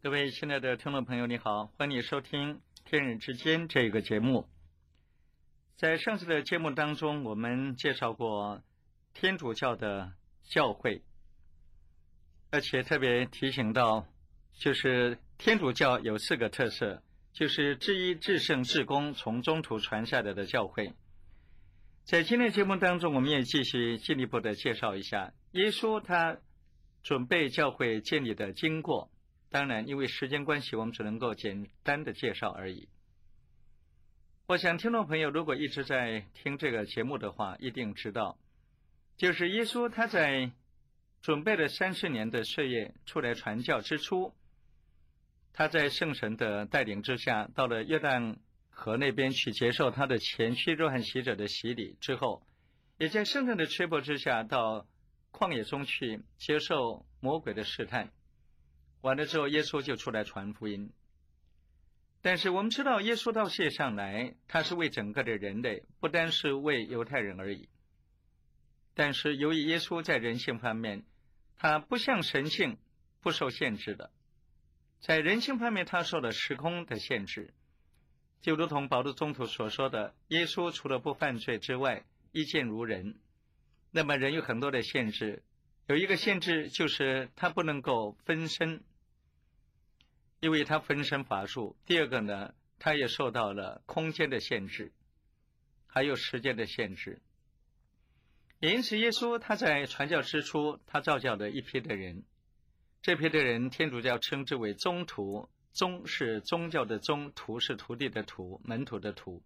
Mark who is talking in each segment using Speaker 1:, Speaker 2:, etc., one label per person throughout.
Speaker 1: 各位亲爱的听众朋友，你好，欢迎你收听天人之间这个节目。在上次的节目当中，我们介绍过天主教的教会，而且特别提醒到，就是天主教有4个特色，就是至一、至圣、至公，从中途传下来的教会。在今天的节目当中，我们也继续进一步的介绍一下耶稣他准备教会建立的经过。当然因为时间关系，我们只能够简单的介绍而已。我想听众朋友如果一直在听这个节目的话，一定知道，就是耶稣他在准备了30年的岁月出来传教之初，他在圣神的带领之下，到了约旦河那边去接受他的前驱约翰洗者的洗礼之后，也在圣神的吹拂之下，到旷野中去接受魔鬼的试探。完了之后，耶稣就出来传福音。但是我们知道，耶稣到世界上来，他是为整个的人类，不单是为犹太人而已。但是由于耶稣在人性方面，他不像神性不受限制的，在人性方面他受了时空的限制，就如同保禄宗徒所说的，耶稣除了不犯罪之外，一见如人。那么人有很多的限制，有一个限制就是他不能够分身，因为他分身乏术。第二个呢，他也受到了空间的限制，还有时间的限制。也因此耶稣他在传教之初，他召教了一批的人，这批的人天主教称之为宗徒，宗是宗教的宗，徒是徒弟的徒，门徒的徒。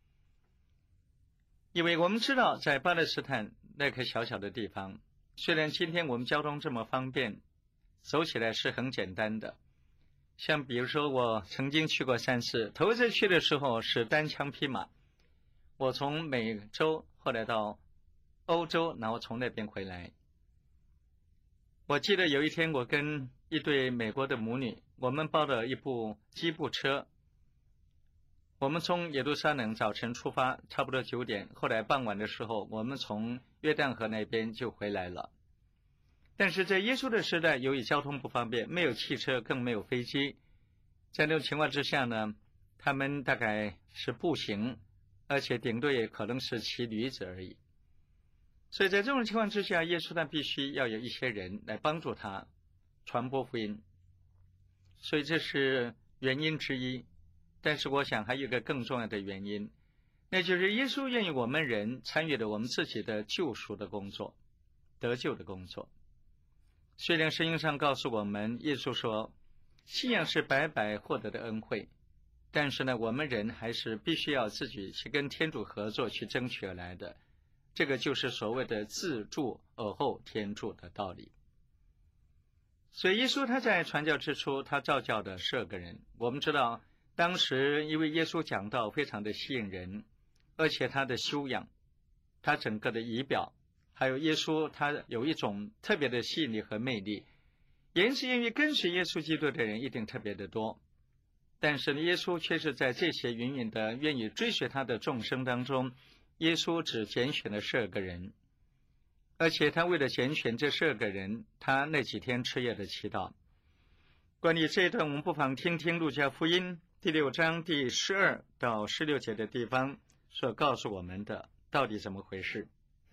Speaker 1: 因为我们知道在巴勒斯坦那个小小的地方，虽然今天我们交通这么方便，走起来是很简单的，像比如说我曾经去过3次，头一次去的时候是单枪匹马，我从美洲后来到欧洲，然后从那边回来。我记得有一天我跟一对美国的母女，我们包了一部吉普车，我们从耶路撒冷早晨出发，差不多9点，后来傍晚的时候我们从约旦河那边就回来了。但是在耶稣的时代，由于交通不方便，没有汽车更没有飞机，在那种情况之下呢，他们大概是步行，而且顶多也可能是骑驴子而已。所以在这种情况之下，耶稣他必须要有一些人来帮助他传播福音，所以这是原因之一。但是我想还有一个更重要的原因，那就是耶稣愿意我们人参与了我们自己的救赎的工作，得救的工作。虽然圣经上告诉我们，耶稣说信仰是白白获得的恩惠，但是呢，我们人还是必须要自己去跟天主合作去争取而来的，这个就是所谓的自助而后天助的道理。所以耶稣他在传教之初，他召教的12个人。我们知道当时因为耶稣讲道非常的吸引人，而且他的修养，他整个的仪表，还有耶稣他有一种特别的吸引力和魅力，也是因为跟随耶稣基督的人一定特别的多。但是呢，耶稣却是在这些芸芸的愿意追随他的众生当中，耶稣只拣选了12个人，而且他为了拣选这12个人，他那几天彻夜的祈祷。关于这一段，我们不妨听听路加福音第6章第12到16节的地方所告诉我们的到底怎么回事。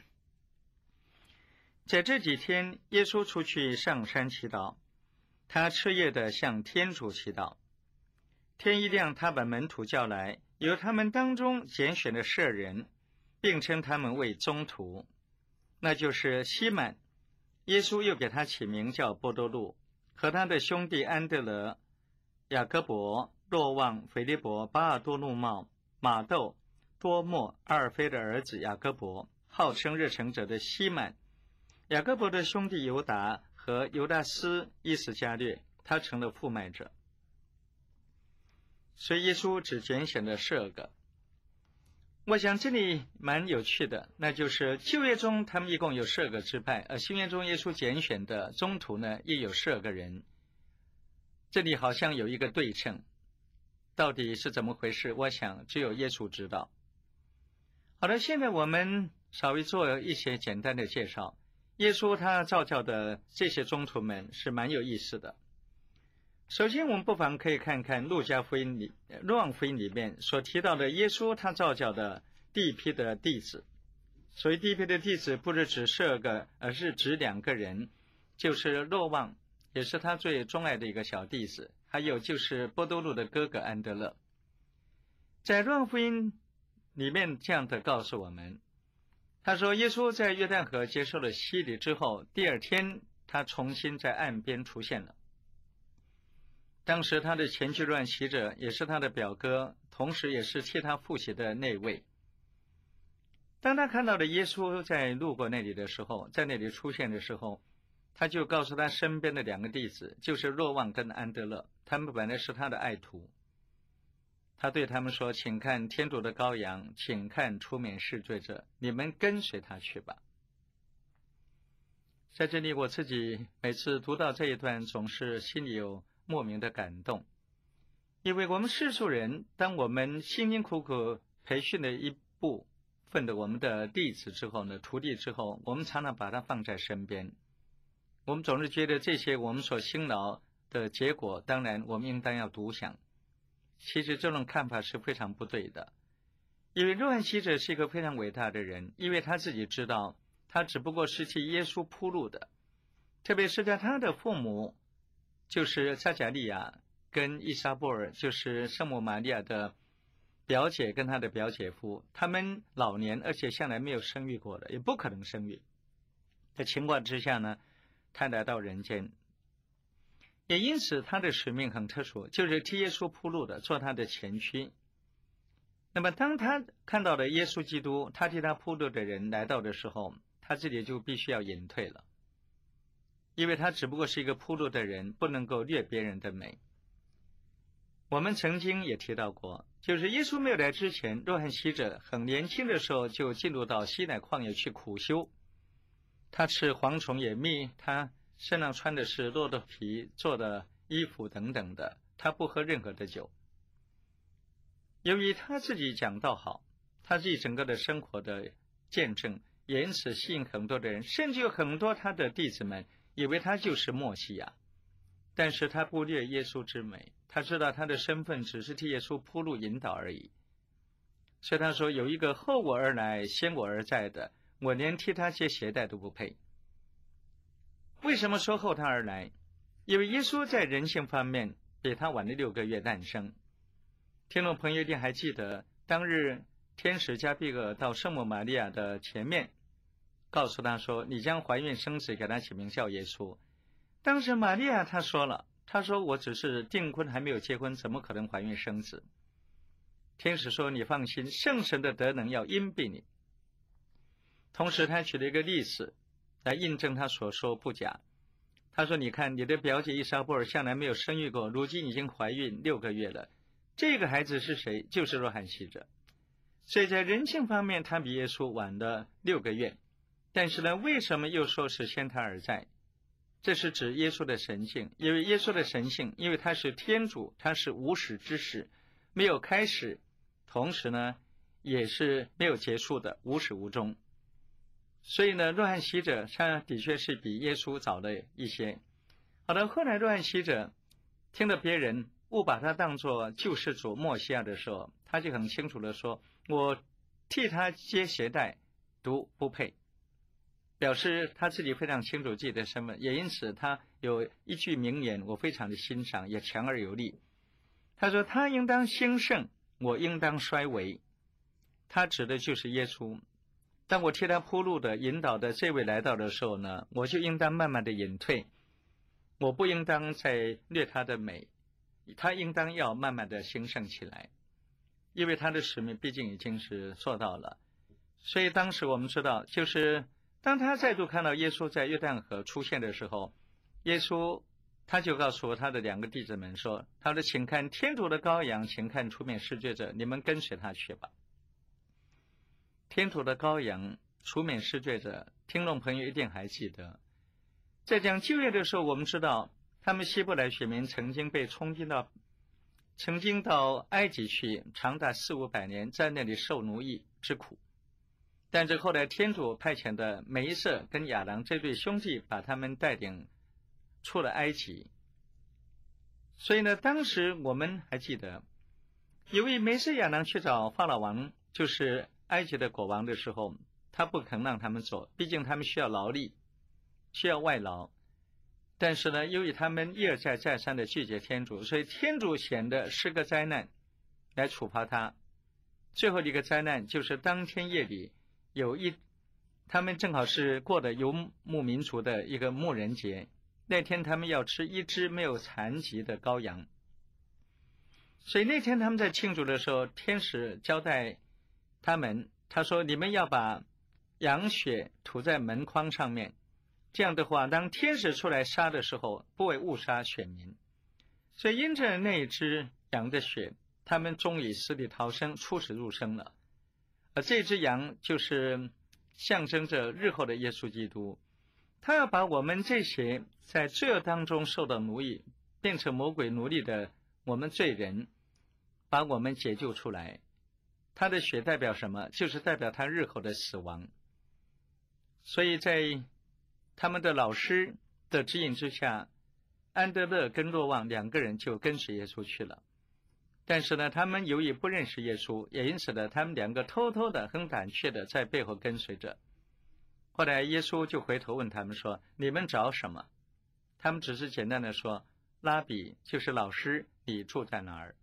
Speaker 1: 在这几天，耶稣出去上山祈祷，他彻夜的向天主祈祷。天一亮，他把门徒叫来，由他们当中拣选了12人，并称他们为宗徒，那就是西满，耶稣又给他起名叫波多禄，和他的兄弟安德勒、雅各伯、若望、腓利伯、巴尔多禄茂、马窦、多默、阿尔菲的儿子雅各伯，号称热诚者的西满，雅各伯的兄弟犹达和犹大斯伊斯加略，他成了负卖者。所以耶稣只拣选了12个。我想这里蛮有趣的，那就是旧约中他们一共有12个支派，而新约中耶稣拣选的宗徒呢也有12个人。这里好像有一个对称，到底是怎么回事？我想只有耶稣知道。好的，现在我们稍微做一些简单的介绍。耶稣他召教的这些宗徒们是蛮有意思的。 首先，我们不妨可以看看路望福音里面所提到的耶稣他召叫的第一批的弟子。所谓第一批的弟子，不是指12个，而是指2个人，就是若望，也是他最钟爱的一个小弟子，还有就是波多禄的哥哥安德勒。在若望福音里面这样的告诉我们，他说耶稣在约旦河接受了洗礼之后，第2天他重新在岸边出现了。当时他的前去若翰洗者也是他的表哥，同时也是替他复洗的那位。当他看到了耶稣在路过那里的时候，在那里出现的时候，他就告诉他身边的2个弟子，就是若望跟安德勒，他们本来是他的爱徒。他对他们说，请看天主的羔羊，请看出免世罪者，你们跟随他去吧。在这里我自己每次读到这一段，总是心里有莫名的感动，因为我们世俗人，当我们辛辛苦苦培训了一部分的我们的弟子之后呢，徒弟之后，我们常常把他放在身边，我们总是觉得这些我们所辛劳的结果，当然我们应当要独享。其实这种看法是非常不对的，因为若翰洗者是一个非常伟大的人，因为他自己知道他只不过是替耶稣铺路的，特别是在他的父母就是撒迦利亚跟伊撒波尔，就是圣母玛利亚的表姐跟他的表姐夫，他们老年而且向来没有生育过的，也不可能生育的情况之下呢，他来到人间。也因此他的使命很特殊，就是替耶稣铺路的，做他的前驱。那么当他看到了耶稣基督，他替他铺路的人来到的时候，他自己就必须要隐退了，因为他只不过是一个铺路的人，不能够掠别人的美。我们曾经也提到过，就是耶稣没有来之前，若翰洗者很年轻的时候就进入到西乃旷野去苦修，他吃蝗虫野蜜，他身上穿的是骆驼皮做的衣服等等的，他不喝任何的酒。由于他自己讲道好，他自己整个的生活的见证，也因此吸引很多的人，甚至有很多他的弟子们以为他就是默西亚，但是他不略耶稣之美，他知道他的身份只是替耶稣铺路引导而已。所以他说，有一个后我而来先我而在的，我连替他系鞋带都不配。为什么说后他而来？因为耶稣在人性方面比他晚了6个月诞生。听众朋友一定还记得，当日天使加俾额到圣母玛利亚的前面，告诉他说，你将怀孕生子，给他起名叫耶稣。当时玛利亚她说了，她说我只是订婚还没有结婚，怎么可能怀孕生子？天使说，你放心，圣神的德能要荫庇你。同时他举了一个例子来印证他所说不假。他说，你看你的表姐伊莎波尔向来没有生育过，如今已经怀孕6个月了，这个孩子是谁？就是若翰洗者。所以在人性方面他比耶稣晚了6个月，但是呢，为什么又说是先他而在？这是指耶稣的神性，因为耶稣的神性，因为他是天主，他是无始之始，没有开始，同时呢也是没有结束的，无始无终。所以呢，若翰洗者他的确是比耶稣早了一些。好的，后来若翰洗者听了别人误把他当作救世主默西亚的时候，他就很清楚的说，我替他接鞋带都不配，表示他自己非常清楚自己的身份。也因此他有一句名言我非常的欣赏，也强而有力。他说，他应当兴盛，我应当衰微。他指的就是耶稣。当我替他铺路的引导的这位来到的时候呢，我就应当慢慢的隐退，我不应当再掠他的美，他应当要慢慢的兴盛起来，因为他的使命毕竟已经是做到了。所以当时我们知道，就是当他再度看到耶稣在约旦河出现的时候，耶稣他就告诉他的2个弟子们说，他说，请看天主的羔羊，请看出免世罪者，你们跟随他去吧。天主的羔羊，除免世罪者，听众朋友一定还记得，在讲旧约的时候，我们知道他们希伯来选民曾经被曾经到埃及去，长达400-500年，在那里受奴役之苦。但是后来天主派遣的梅瑟跟亚郎这对兄弟，把他们带领出了埃及。 所以呢，当时我们还记得，有位梅瑟亚郎去找法老王，就是埃及的国王的时候，他不肯让他们走，毕竟他们需要劳力，需要外劳。但是呢，由于他们一而再再三的拒绝天主，所以天主选的是个灾难来处罚他。最后的一个灾难就是当天夜里他们正好是过的游牧民族的一个牧人节，那天他们要吃一只没有残疾的羔羊，所以那天他们在庆祝的时候，天使交代他们，他说你们要把羊血涂在门框上面，这样的话当天使出来杀的时候，不会误杀选民。所以因着那只羊的血，他们终于死里逃生，出死入生了。而这只羊就是象征着日后的耶稣基督，他要把我们这些在罪恶当中受到奴役，变成魔鬼奴隶的我们罪人，把我们解救出来。他的血代表什么？就是代表他日后的死亡。所以在他们的老师的指引之下，安德勒跟若望两个人就跟随耶稣去了。但是呢，他们由于不认识耶稣，也因此呢，他们两个偷偷的很胆怯的在背后跟随着。后来耶稣就回头问他们说，你们找什么？他们只是简单的说，拉比，就是老师，你住在哪儿？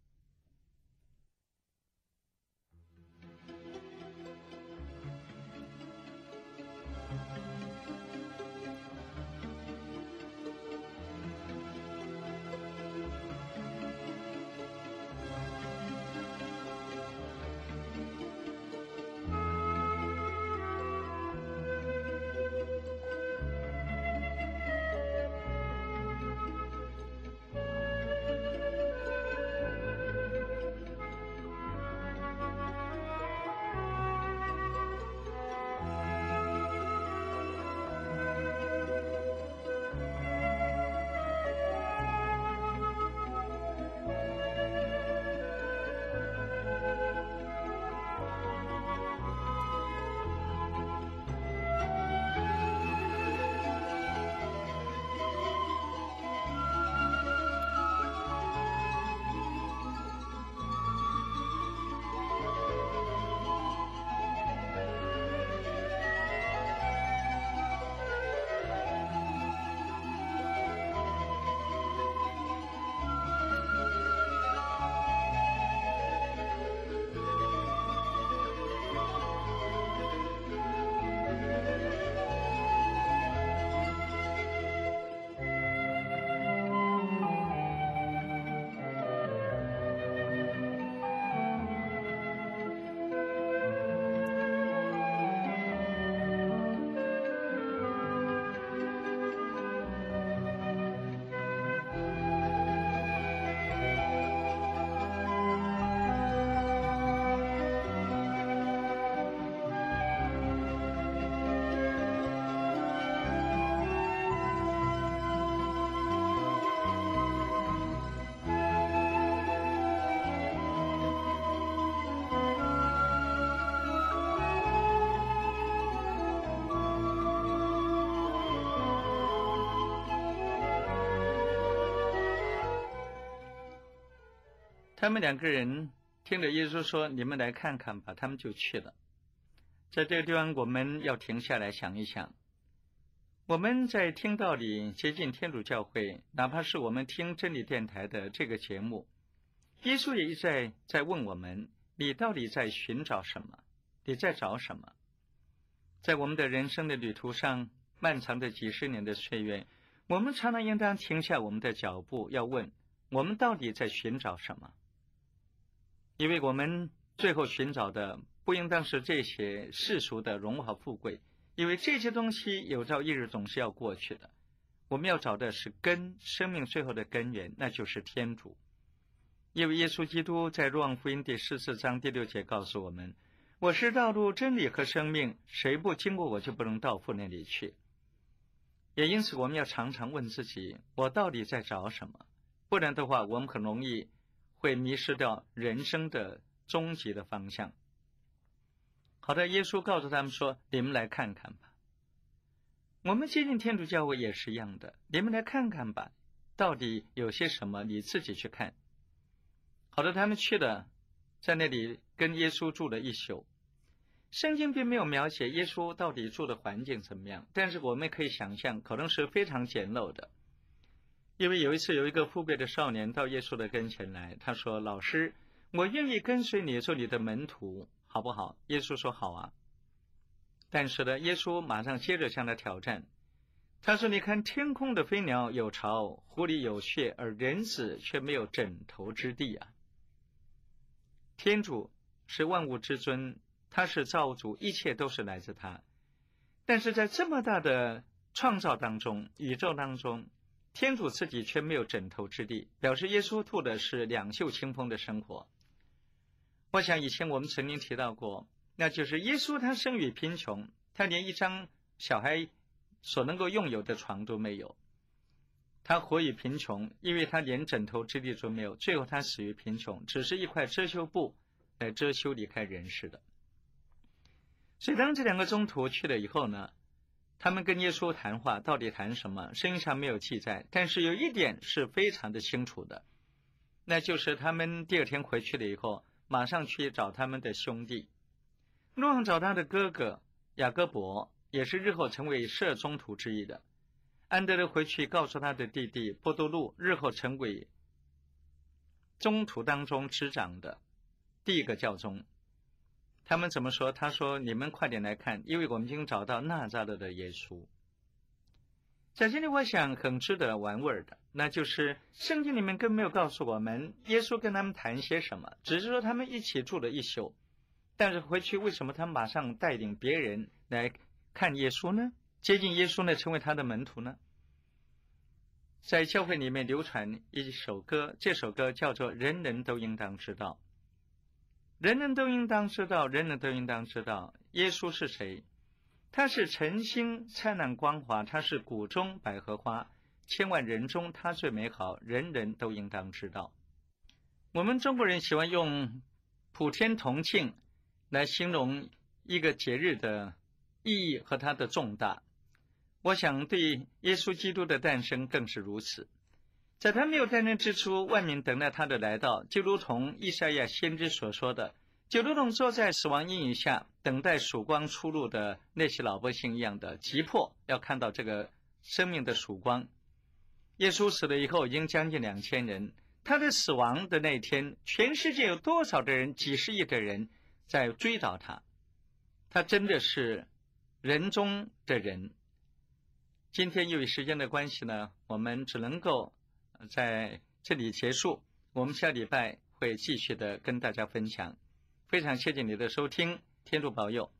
Speaker 1: 他们两个人听着耶稣说，你们来看看吧，他们就去了。在这个地方我们要停下来想一想，我们在听道理接近天主教会，哪怕是我们听真理电台的这个节目，耶稣也一再在问我们，你到底在寻找什么？你在找什么？在我们的人生的旅途上，漫长的几十年的岁月，我们常常应当停下我们的脚步，要问我们到底在寻找什么？因为我们最后寻找的不应当是这些世俗的荣华富贵，因为这些东西有朝一日总是要过去的。我们要找的是根，生命最后的根源，那就是天主。因为耶稣基督在若望福音第14章第6节告诉我们，我是道路真理和生命，谁不经过我就不能到父那里去。也因此我们要常常问自己，我到底在找什么？不然的话，我们很容易会迷失掉人生的终极的方向。好的，耶稣告诉他们说，你们来看看吧。我们接近天主教会也是一样的，你们来看看吧。 到底有些什么，你自己去看。好的，他们去了，在那里跟耶稣住了一宿。圣经并没有描写耶稣到底住的环境怎么样，但是我们可以想象，可能是非常简陋的。因为有一次有一个富贵的少年到耶稣的跟前来，他说：老师，我愿意跟随你做你的门徒，好不好？耶稣说好啊。但是呢，耶稣马上接着向他挑战，他说：你看天空的飞鸟有巢，湖里有穴，而人子却没有枕头之地啊。天主是万物之尊，他是造物主，一切都是来自他。但是在这么大的创造当中，宇宙当中，天主自己却没有枕头之地，表示耶稣过的是两袖清风的生活。我想以前我们曾经提到过，那就是耶稣他生于贫穷，他连一张小孩所能够拥有的床都没有，他活于贫穷，因为他连枕头之地都没有，最后他死于贫穷，只是一块遮羞布来遮羞离开人世的。所以当这两个宗徒去了以后呢，他们跟耶稣谈话，到底谈什么？圣经上没有记载，但是有一点是非常的清楚的，那就是他们第二天回去了以后，马上去找他们的兄弟，路上找他的哥哥雅各伯，也是日后成为摄宗徒之一的。安德烈回去告诉他的弟弟波多禄，日后成为宗徒当中执掌的第一个教宗。他们怎么说？他说：你们快点来看，因为我们已经找到纳匝勒的耶稣。在这里我想很值得玩味的，那就是圣经里面更没有告诉我们耶稣跟他们谈些什么，只是说他们一起住了一宿。但是回去为什么他马上带领别人来看耶稣呢？接近耶稣呢，成为他的门徒呢？在教会里面流传一首歌，这首歌叫做人人都应当知道。人人都应当知道，人人都应当知道，耶稣是谁？他是晨星灿烂光华，他是谷中百合花，千万人中他最美好，人人都应当知道。我们中国人喜欢用普天同庆来形容一个节日的意义和它的重大。我想对耶稣基督的诞生更是如此。在他没有诞生之初，万民等待他的来到，就如同以赛亚先知所说的，就如同坐在死亡阴影下等待曙光出路的那些老百姓一样的急迫，要看到这个生命的曙光。耶稣死了以后已经将近2000人，他的死亡的那天，全世界有多少的人，几十亿的人在追悼他，他真的是人中的人。今天由于时间的关系呢，我们只能够在这里结束，我们下礼拜会继续的跟大家分享。非常谢谢你的收听，天主保佑。